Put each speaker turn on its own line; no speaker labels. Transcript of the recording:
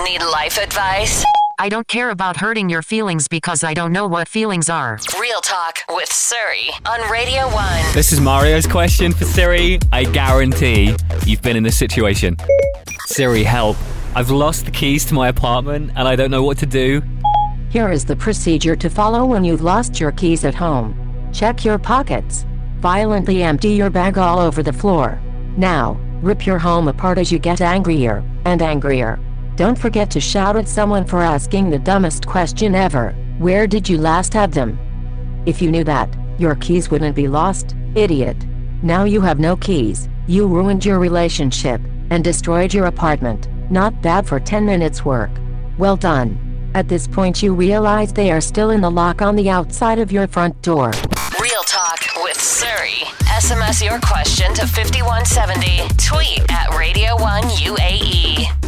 Need life advice?
I don't care about hurting your feelings because I don't know what feelings are.
Real Talk with Suri on Radio 1.
This is Mario's question for Siri. I guarantee you've been in this situation. Siri, help. I've lost the keys to my apartment and I don't know what to do.
Here is the procedure to follow when you've lost your keys at home. Check your pockets. Violently empty your bag all over the floor. Now, rip your home apart as you get angrier and angrier. Don't forget to shout at someone for asking the dumbest question ever. Where did you last have them? If you knew that, your keys wouldn't be lost, idiot. Now you have no keys. You ruined your relationship and destroyed your apartment. Not bad for 10 minutes work. Well done. At this point you realize they are still in the lock on the outside of your front door.
Real Talk with Suri. SMS your question to 5170. Tweet at Radio 1 UAE.